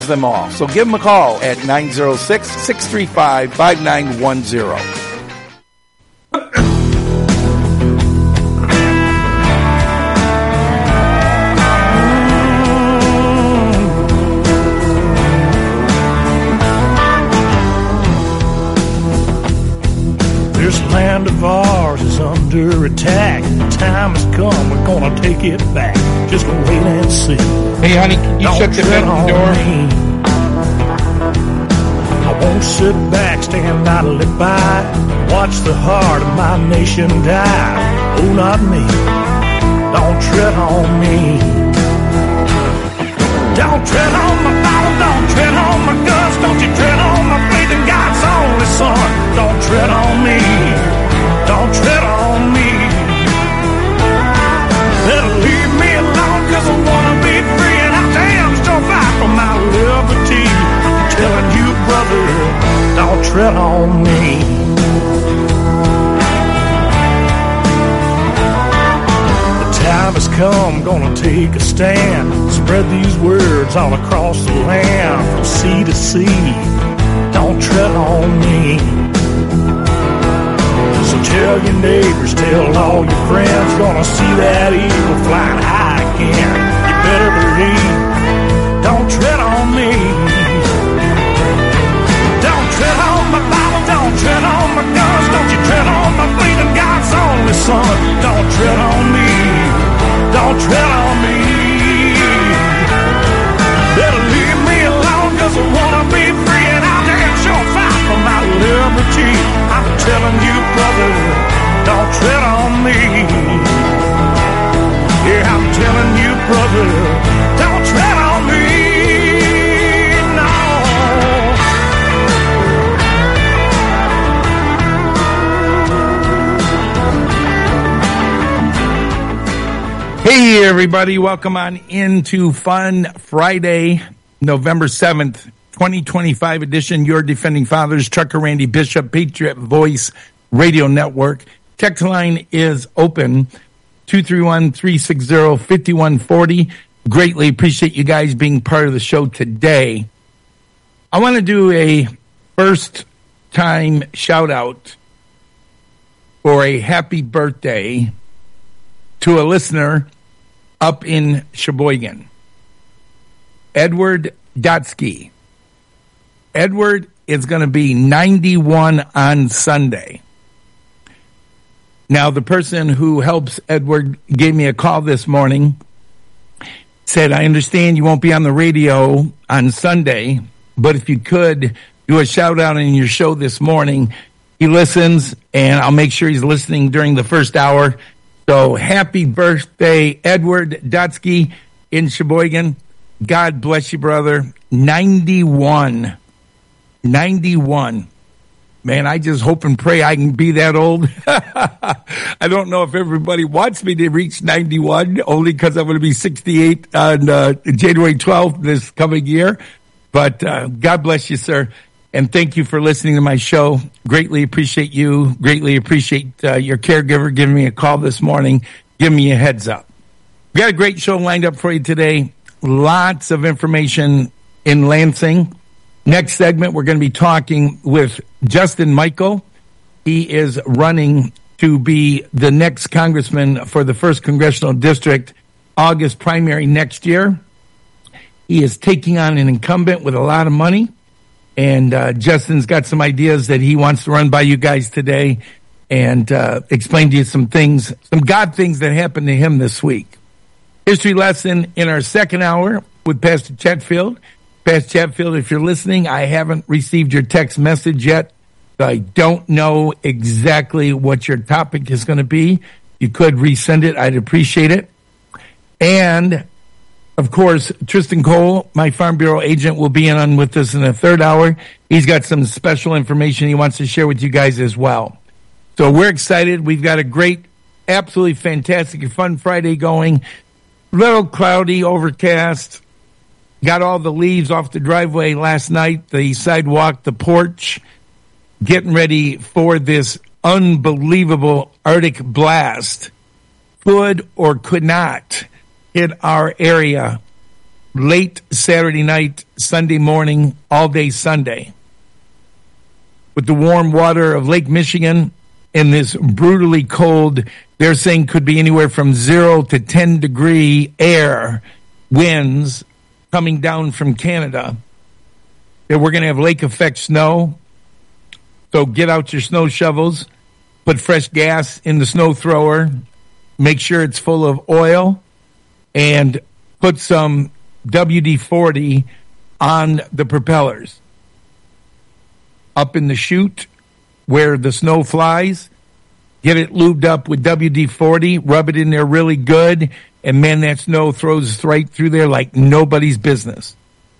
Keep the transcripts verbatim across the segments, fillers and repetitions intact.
them all. So give them a call at nine oh six, six three five, five nine one zero. This land of ours is under attack. The time has come, we're gonna take it back. Just wait and see. Hey, honey, can you Don't shut the tread bedroom door? me. I won't sit back, stand idly by, watch the heart of my nation die. Oh, not me. Don't tread on me. Don't tread on my Bible, don't tread on my guns, don't you tread on my faith in God's only Son. Don't tread on me, don't tread on me. Better leave me alone, cause I wanna be free, and I damn sure fight for my liberty. I'm telling you, brother, don't tread on me. Time has come, gonna take a stand. Spread these words all across the land, from sea to sea. Don't tread on me. So tell your neighbors, tell all your friends, gonna see that eagle flying high again. You better believe. Don't tread on me. Don't tread on my Bible, don't tread on my guns, don't you tread on my faith in God's only Son. Don't tread on me. Don't tread on me. Better leave me alone, cause I wanna be free, and I'll damn sure fight for my liberty. I'm telling you, brother, don't tread on me. Yeah, I'm telling you, brother, don't tread on me. Hey, everybody. Welcome on into Fun Friday, November seventh, twenty twenty-five edition. Your Defending Fathers, Trucker Randy Bishop, Patriot Voice Radio Network. Text line is open, two three one, three six zero, five one four zero. Greatly appreciate you guys being part of the show today. I want to do a first-time shout-out for a happy birthday to a listener up in Sheboygan, Edward Dotsky. Edward is going to be ninety-one on Sunday. Now, the person who helps Edward gave me a call this morning, said, I understand you won't be on the radio on Sunday, but if you could do a shout out in your show this morning. He listens, and I'll make sure he's listening during the first hour. So happy birthday, Edward Dotsky in Sheboygan. God bless you, brother. ninety-one. ninety-one. Man, I just hope and pray I can be that old. I don't know if everybody wants me to reach ninety-one, only because I'm going to be sixty-eight on uh, January twelfth this coming year. But uh, God bless you, sir. And thank you for listening to my show. Greatly appreciate you. Greatly appreciate uh, your caregiver giving me a call this morning, giving me a heads up. We got a great show lined up for you today. Lots of information in Lansing. Next segment, we're going to be talking with Justin Michael. He is running to be the next congressman for the first Congressional District, August primary next year. He is taking on an incumbent with a lot of money. And uh, Justin's got some ideas that he wants to run by you guys today and uh, explain to you some things, some God things that happened to him this week. History lesson in our second hour with Pastor Chetfield. Pastor Chetfield, if you're listening, I haven't received your text message yet. So I don't know exactly what your topic is going to be. You could resend it. I'd appreciate it. And of course, Tristan Cole, my Farm Bureau agent, will be on with us in the third hour. He's got some special information he wants to share with you guys as well. So we're excited. We've got a great, absolutely fantastic, fun Friday going. Little cloudy, overcast. Got all the leaves off the driveway last night, the sidewalk, the porch. Getting ready for this unbelievable Arctic blast. Could or could not hit our area late Saturday night, Sunday morning, all day Sunday. With the warm water of Lake Michigan and this brutally cold, they're saying could be anywhere from zero to ten degree air winds coming down from Canada. That we're going to have lake effect snow. So get out your snow shovels, put fresh gas in the snow thrower, make sure it's full of oil, and put some W D forty on the propellers. Up in the chute where the snow flies, get it lubed up with W D forty, rub it in there really good, and man, that snow throws right through there like nobody's business.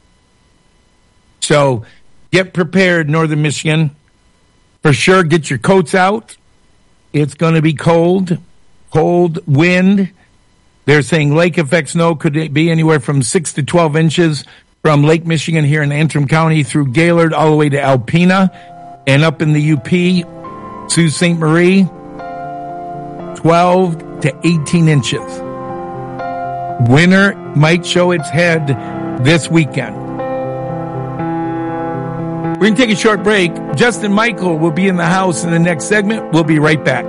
So get prepared, Northern Michigan. For sure, get your coats out. It's going to be cold, cold wind. They're saying lake effect snow could be anywhere from six to twelve inches from Lake Michigan here in Antrim County through Gaylord all the way to Alpena, and up in the U P, Sault Ste. Marie, twelve to eighteen inches. Winter might show its head this weekend. We're going to take a short break. Justin Michael will be in the house in the next segment. We'll be right back.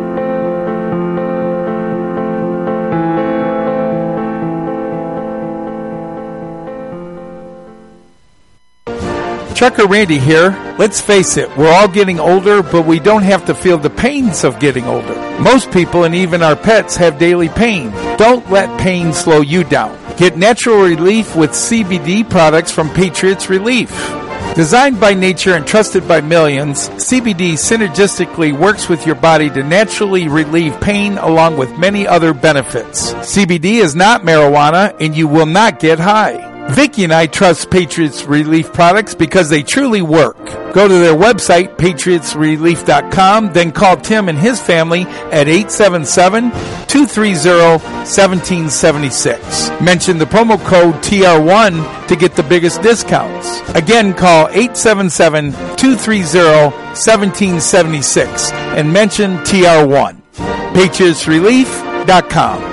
Trucker Randy here. Let's face it, we're all getting older, but we don't have to feel the pains of getting older. Most people and even our pets have daily pain. Don't let pain slow you down. Get natural relief with C B D products from Patriots Relief. Designed by nature and trusted by millions, C B D synergistically works with your body to naturally relieve pain along with many other benefits. C B D is not marijuana and you will not get high. Vicki and I trust Patriots Relief products because they truly work. Go to their website, patriots relief dot com, then call Tim and his family at eight seven seven, two three zero, one seven seven six. Mention the promo code T R one to get the biggest discounts. Again, call eight seven seven, two three zero, one seven seven six and mention T R one. patriots relief dot com.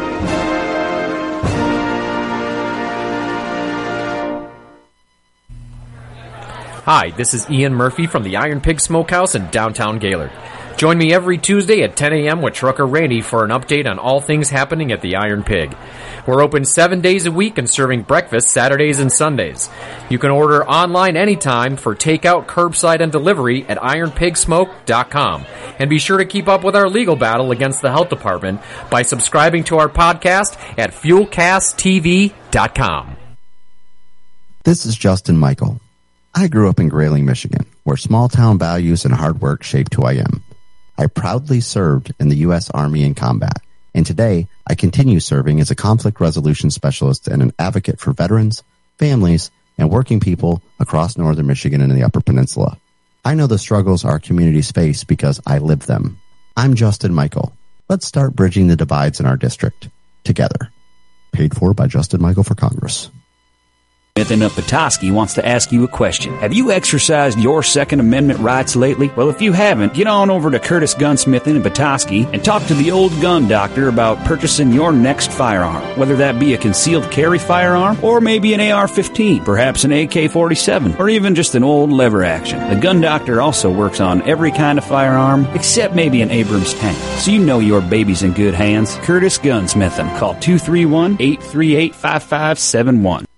Hi, this is Ian Murphy from the Iron Pig Smokehouse in downtown Gaylord. Join me every Tuesday at ten a.m. with Trucker Randy for an update on all things happening at the Iron Pig. We're open seven days a week and serving breakfast Saturdays and Sundays. You can order online anytime for takeout, curbside, and delivery at iron pig smoke dot com. And be sure to keep up with our legal battle against the health department by subscribing to our podcast at fuel cast t v dot com. This is Justin Michael. I grew up in Grayling, Michigan, where small-town values and hard work shaped who I am. I proudly served in the U S Army in combat, and today I continue serving as a conflict resolution specialist and an advocate for veterans, families, and working people across northern Michigan and the Upper Peninsula. I know the struggles our communities face because I live them. I'm Justin Michael. Let's start bridging the divides in our district together. Paid for by Justin Michael for Congress. Smith of Petoskey wants to ask you a question. Have you exercised your Second Amendment rights lately? Well, if you haven't, get on over to Curtis Gunsmithing in Petoskey and talk to the old gun doctor about purchasing your next firearm, whether that be a concealed carry firearm or maybe an A R fifteen, perhaps an A K forty-seven, or even just an old lever action. The gun doctor also works on every kind of firearm except maybe an Abrams tank. So you know your baby's in good hands. Curtis Gunsmithing. Call two three one, eight three eight, five five seven one.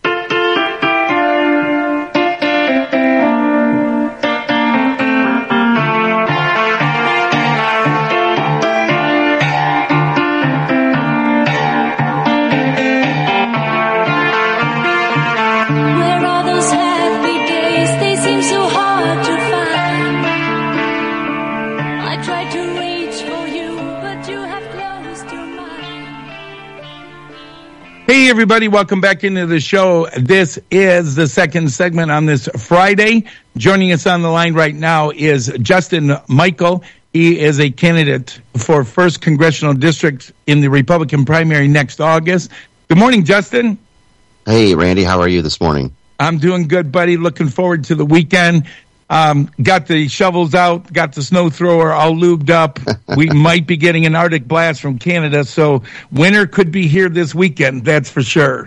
Hey, everybody. Welcome back into the show. This is the second segment on this Friday. Joining us on the line right now is Justin Michael. He is a candidate for first Congressional District in the Republican primary next August. Good morning, Justin. Hey, Randy. How are you this morning? I'm doing good, buddy. Looking forward to the weekend. Um, got the shovels out, got the snow thrower all lubed up. We might be getting an Arctic blast from Canada, so winter could be here this weekend, that's for sure.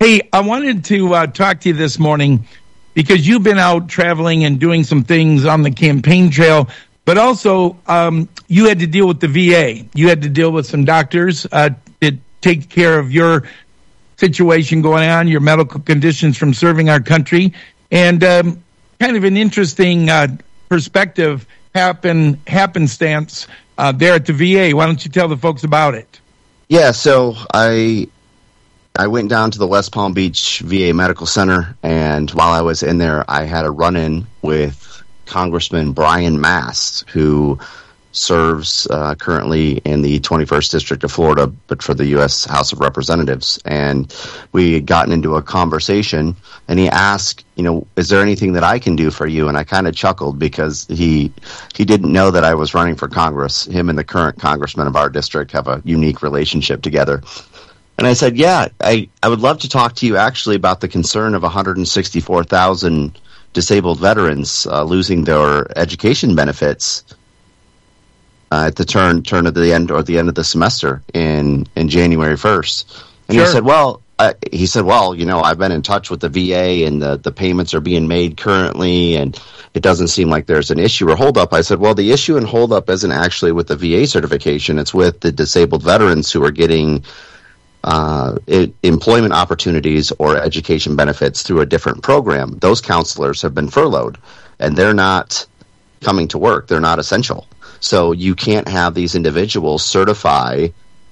Hey, I wanted to uh, talk to you this morning because you've been out traveling and doing some things on the campaign trail, but also um, you had to deal with the V A. You had to deal with some doctors uh, that take care of your situation going on, your medical conditions from serving our country, and um, kind of an interesting uh, perspective happen happenstance uh, there at the V A. Why don't you tell the folks about it? Yeah, so I I went down to the West Palm Beach V A Medical Center, and while I was in there, I had a run-in with Congressman Brian Mast, who serves uh, currently in the twenty-first District of Florida, but for the U S House of Representatives. And we had gotten into a conversation, and he asked, you know, is there anything that I can do for you? And I kind of chuckled because he he didn't know that I was running for Congress. Him and the current congressman of our district have a unique relationship together. And I said, yeah, I, I would love to talk to you actually about the concern of one hundred sixty-four thousand disabled veterans uh, losing their education benefits uh, at the turn turn of the end or the end of the semester in, in January first. And Sure. he said, well, I, he said, well, you know, I've been in touch with the V A, and the, the payments are being made currently, and it doesn't seem like there's an issue or holdup. I said, well, the issue and holdup isn't actually with the V A certification. It's with the disabled veterans who are getting Uh, it, employment opportunities or education benefits through a different program. Those counselors have been furloughed, and they're not coming to work. They're not essential. So you can't have these individuals certify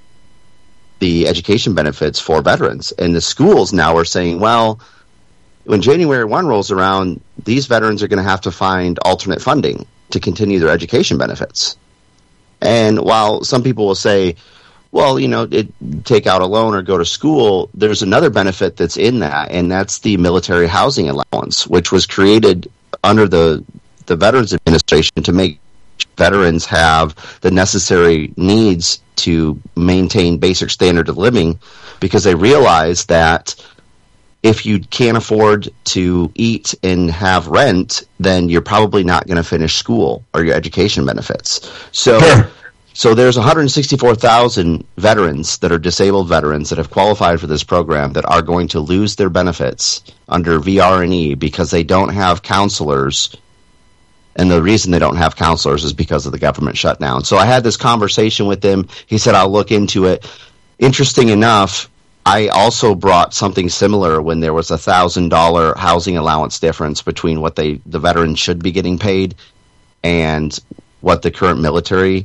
the education benefits for veterans. And the schools now are saying, well, when January first rolls around, these veterans are going to have to find alternate funding to continue their education benefits. And while some people will say, well, you know, it, take out a loan or go to school, there's another benefit that's in that, and that's the military housing allowance, which was created under the the Veterans Administration to make veterans have the necessary needs to maintain basic standard of living, because they realize that if you can't afford to eat and have rent, then you're probably not going to finish school or your education benefits. So Sure. So there's one hundred sixty-four thousand veterans that are disabled veterans that have qualified for this program that are going to lose their benefits under V R and E because they don't have counselors. And the reason they don't have counselors is because of the government shutdown. So I had this conversation with him. He said, I'll look into it. Interesting enough, I also brought something similar when there was a one thousand dollars housing allowance difference between what they the veterans should be getting paid and what the current military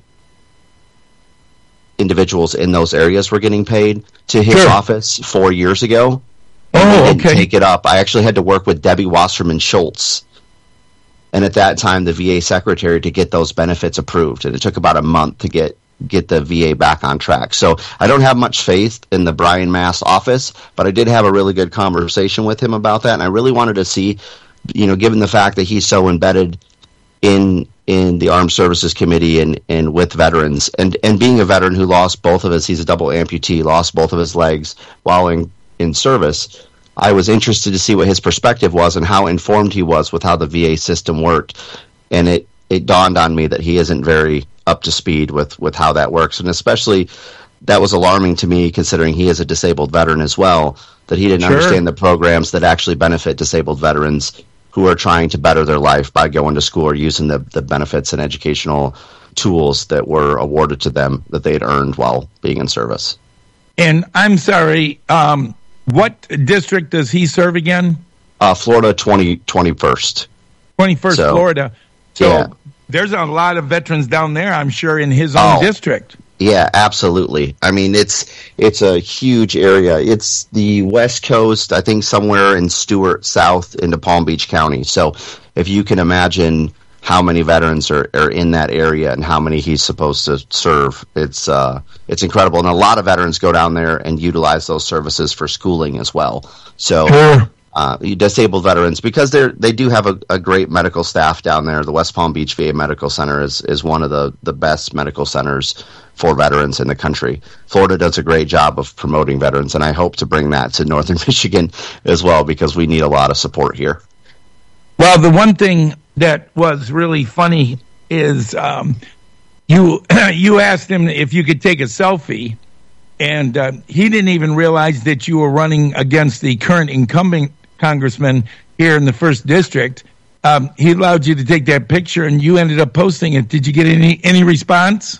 individuals in those areas were getting paid to his Sure. office four years ago. And Oh, they didn't okay. take it up. I actually had to work with Debbie Wasserman Schultz, and at that time the V A secretary, to get those benefits approved. And it took about a month to get get the V A back on track. So I don't have much faith in the Brian Mast office, but I did have a really good conversation with him about that. And I really wanted to see, you know, given the fact that he's so embedded in in the Armed Services Committee and, and with veterans, and, and being a veteran who lost both of his, he's a double amputee, lost both of his legs while in, in service, I was interested to see what his perspective was and how informed he was with how the V A system worked. And it, it dawned on me that he isn't very up to speed with, with how that works. And especially that was alarming to me, considering he is a disabled veteran as well, that he didn't Sure. understand the programs that actually benefit disabled veterans who are trying to better their life by going to school or using the, the benefits and educational tools that were awarded to them that they had earned while being in service. And I'm sorry, um, what district does he serve again? Uh, Florida twenty, twenty-first. twenty-first So, Florida. So yeah. there's a lot of veterans down there, I'm sure, in his own Oh. district. Yeah, absolutely. I mean, it's it's a huge area. It's the West Coast, I think somewhere in Stewart, south into Palm Beach County. So if you can imagine how many veterans are, are in that area and how many he's supposed to serve, it's uh, it's incredible. And a lot of veterans go down there and utilize those services for schooling as well. So Sure. uh, disabled veterans, because they they do have a, a great medical staff down there. The West Palm Beach V A Medical Center is, is one of the, the best medical centers for veterans in the country. Florida does a great job of promoting veterans, and I hope to bring that to Northern Michigan as well, because we need a lot of support here. Well, the one thing that was really funny is um, you you asked him if you could take a selfie, and uh, he didn't even realize that you were running against the current incumbent congressman here in the first district. Um, he allowed you to take that picture, and you ended up posting it. Did you get any any response?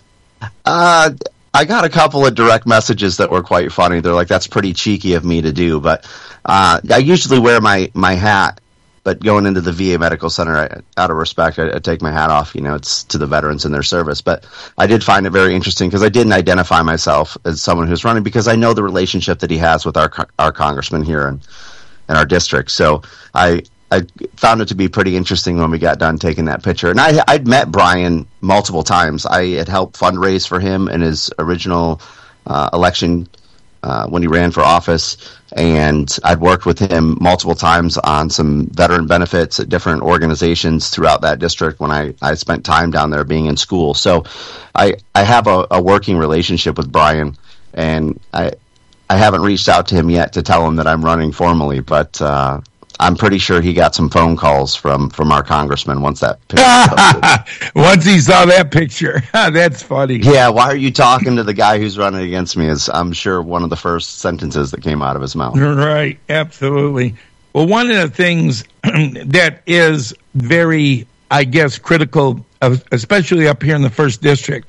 Uh, I got a couple of direct messages that were quite funny. They're like, "That's pretty cheeky of me to do," but uh, I usually wear my my hat. But going into the V A Medical Center, I, out of respect, I, I take my hat off. You know, it's to the veterans and their service. But I did find it very interesting because I didn't identify myself as someone who's running because I know the relationship that he has with our our congressman here in, in our district. So I I found it to be pretty interesting when we got done taking that picture. And I I'd met Brian multiple times. I had helped fundraise for him in his original uh, election uh, when he ran for office. And I'd worked with him multiple times on some veteran benefits at different organizations throughout that district when I, I spent time down there being in school. So I I have a, a working relationship with Brian, and I I haven't reached out to him yet to tell him that I'm running formally, but uh, I'm pretty sure he got some phone calls from, from our congressman once that picture once he saw that picture. That's funny. Yeah, why are you talking to the guy who's running against me is, I'm sure, one of the first sentences that came out of his mouth. Right, absolutely. Well, one of the things that is very, I guess, critical, of, especially up here in the first district,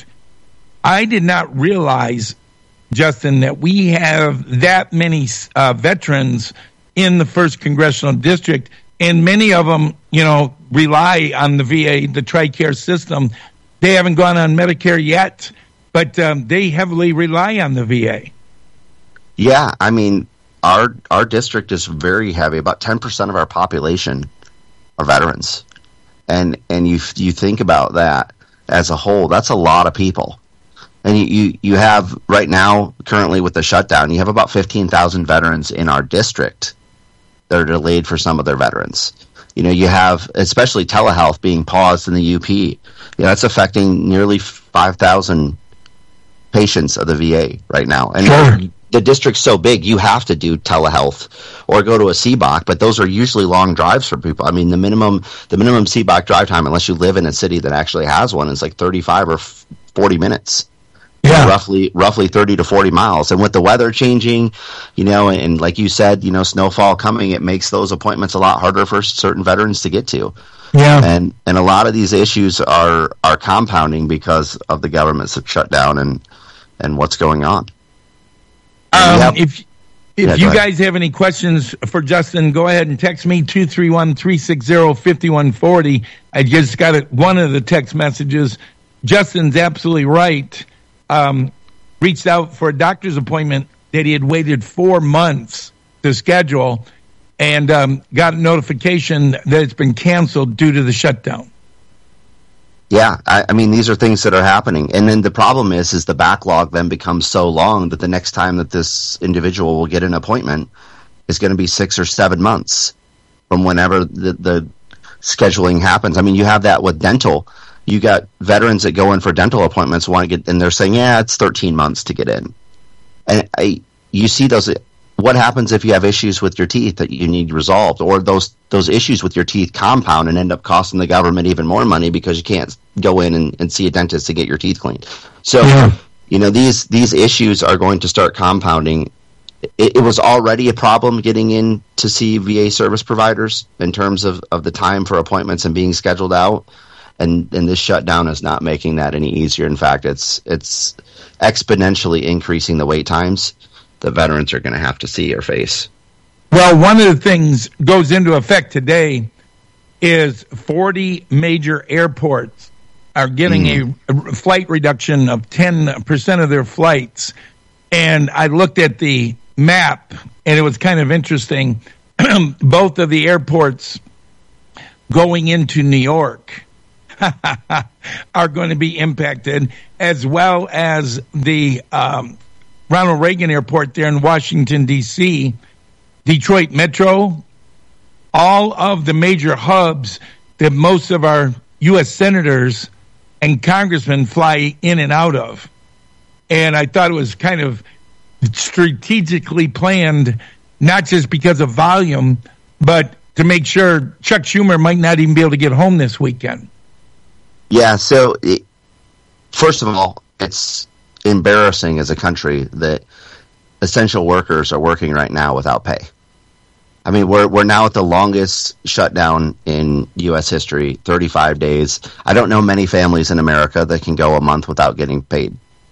I did not realize, Justin, that we have that many uh, veterans in the first congressional district, and many of them, you know, rely on the V A, the TRICARE system. They haven't gone on Medicare yet, but um, they heavily rely on the V A. Yeah, I mean, our our district is very heavy. About ten percent of our population are veterans, and and you you think about that as a whole, that's a lot of people. And you, you, you have right now, currently with the shutdown, you have about fifteen thousand veterans in our district that are delayed for some of their veterans. You know, you have especially telehealth being paused in the U P. You know, that's affecting nearly five thousand patients of the V A right now. And sure. The district's so big, you have to do telehealth or go to a C B O C, but those are usually long drives for people. I mean, the minimum the minimum C B O C drive time, unless you live in a city that actually has one, is like thirty-five or forty minutes. Yeah. Roughly, roughly thirty to forty miles. And with the weather changing, you know, and, and like you said, you know, snowfall coming, it makes those appointments a lot harder for certain veterans to get to. Yeah. And and a lot of these issues are are compounding because of the government's shutdown and and what's going on. Um, have, if if yeah, you go guys have any questions for Justin, go ahead and text me two three one, three six zero, five one four zero. I just got it, one of the text messages. Justin's absolutely right. Um, reached out for a doctor's appointment that he had waited four months to schedule, and um, got a notification that it's been canceled due to the shutdown. Yeah, I, I mean, these are things that are happening. And then the problem is, is the backlog then becomes so long that the next time that this individual will get an appointment is going to be six or seven months from whenever the, the scheduling happens. I mean, you have that with dental. You got veterans that go in for dental appointments, want to get, and they're saying, yeah, it's thirteen months to get in. And I, you see those, what happens if you have issues with your teeth that you need resolved, or those, those issues with your teeth compound and end up costing the government even more money because you can't go in and, and see a dentist to get your teeth cleaned. So, yeah. you know, these, these issues are going to start compounding. It, it was already a problem getting in to see V A service providers in terms of, of the time for appointments and being scheduled out. And, and this shutdown is not making that any easier. In fact, it's it's exponentially increasing the wait times the veterans are going to have to see or face. Well, one of the things goes into effect today is forty major airports are getting mm. a, a flight reduction of ten percent of their flights. And I looked at the map, and it was kind of interesting. Both of the airports going into New York are going to be impacted, as well as the um, Ronald Reagan Airport there in Washington, D C, Detroit Metro, all of the major hubs that most of our U S senators and congressmen fly in and out of. And I thought it was kind of strategically planned, not just because of volume, but to make sure Chuck Schumer might not even be able to get home this weekend. Yeah, so it, first of all, it's embarrassing as a country that essential workers are working right now without pay. I mean, we're we're now at the longest shutdown in U S history, thirty-five days. I don't know many families in America that can go a month without getting paid.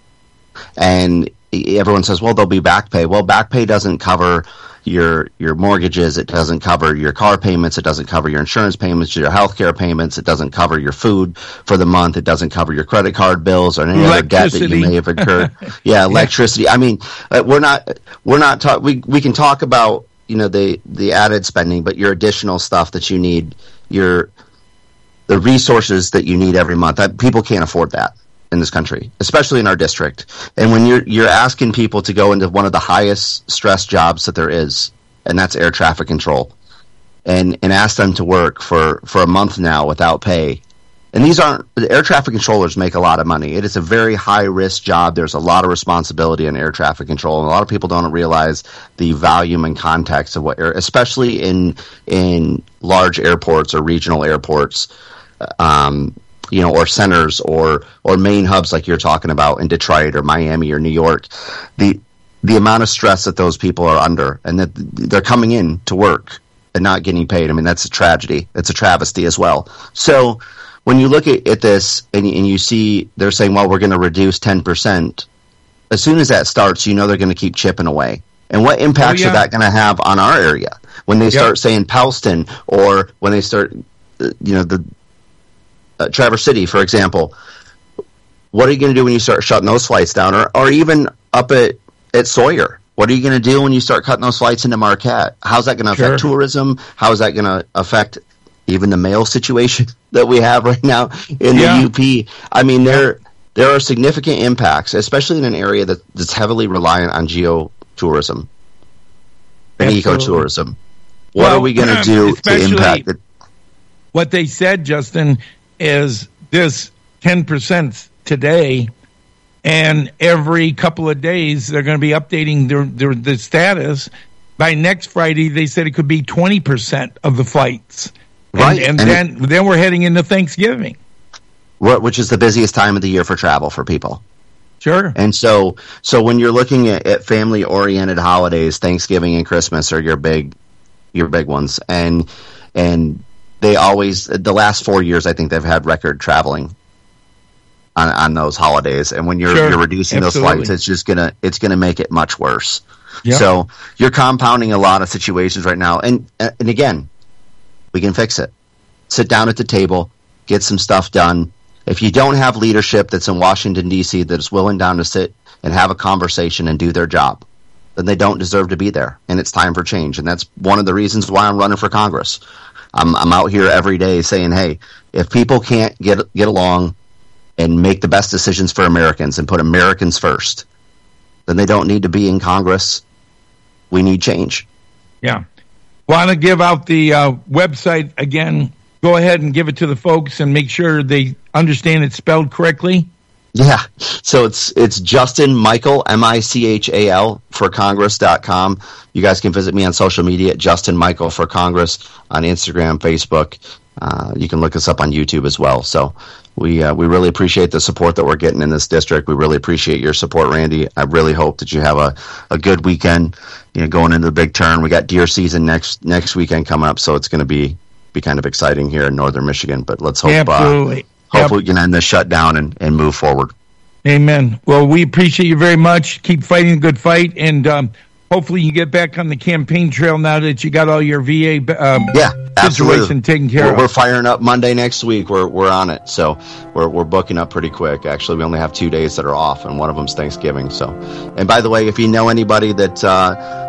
And everyone says, well, there'll be back pay. Well, back pay doesn't cover your your mortgages. It doesn't cover your car payments. It doesn't cover your insurance payments, your health care payments. It doesn't cover your food for the month. It doesn't cover your credit card bills or any other debt that you may have incurred. Yeah, electricity. I mean, we're not we're not talk, we we can talk about, you know, the the added spending, but your additional stuff that you need, your the resources that you need every month. That, people can't afford that in this country, especially in our district. And when you're you're asking people to go into one of the highest stress jobs that there is, and that's air traffic control, and and ask them to work for, for a month now without pay. And these aren't, the air traffic controllers make a lot of money. It is a very high risk job. There's a lot of responsibility in air traffic control, and a lot of people don't realize the volume and context of what air, especially in in large airports or regional airports, um, you know, or centers or or main hubs like you're talking about in Detroit or Miami or New York. The the amount of stress that those people are under, and that they're coming in to work and not getting paid. I mean, that's a tragedy. It's a travesty as well. So when you look at, at this and, and you see they're saying, well, we're going to reduce ten percent, as soon as that starts, you know they're going to keep chipping away. And what impacts oh, yeah. are that going to have on our area? When they yep. start saying Pellston, or when they start, uh, you know, the uh, Traverse City, for example, what are you going to do when you start shutting those flights down? Or, or even up at, at Sawyer, what are you going to do when you start cutting those flights into Marquette? How's that going to affect sure. tourism? How is that going to affect even the mail situation that we have right now in yeah. the U P? I mean, there there are significant impacts, especially in an area that, that's heavily reliant on geotourism and ecotourism. What well, are we going to do to impact it? What they said, Justin, is this ten percent today, and every couple of days they're going to be updating their, their the status. By next Friday, they said it could be twenty percent of the flights. Right, and, and, and then it, then we're heading into Thanksgiving, which is the busiest time of the year for travel for people. Sure. And so, so when you're looking at, at family-oriented holidays, Thanksgiving and Christmas are your big, your big ones, and and they always, the last four years, I think they've had record traveling on on those holidays. And when you're sure. you're reducing Absolutely. those flights, it's just gonna it's gonna make it much worse. Yep. So you're compounding a lot of situations right now, and and again, we can fix it. Sit down at the table, get some stuff done. If you don't have leadership that's in Washington, D C that is willing down to sit and have a conversation and do their job, then they don't deserve to be there. And it's time for change. And that's one of the reasons why I'm running for Congress. I'm, I'm out here every day saying, hey, if people can't get get along and make the best decisions for Americans and put Americans first, then they don't need to be in Congress. We need change. Yeah. Want to give out the uh, website again? Go ahead and give it to the folks and make sure they understand it's spelled correctly. Yeah. So it's it's Justin Michal, M I C H A L, for Congress dot com. You guys can visit me on social media at Justin Michal for Congress on Instagram, Facebook. Uh, you can look us up on YouTube as well. So we uh, we really appreciate the support that we're getting in this district. We really appreciate your support, Randy. I really hope that you have a, a good weekend, you know, going into the big turn. We got deer season next next weekend coming up, so it's going to be be kind of exciting here in northern Michigan. But let's hope Absolutely. uh, hope yep. we can end this shutdown and, and move forward. Amen. Well, we appreciate you very much. Keep fighting a good fight, and um, hopefully you get back on the campaign trail now that you got all your V A um, yeah, situation absolutely. taken care we're, of. We're firing up Monday next week. We're we're on it, so we're we're booking up pretty quick. Actually, we only have two days that are off, and one of them's Thanksgiving. So, and by the way, if you know anybody that uh,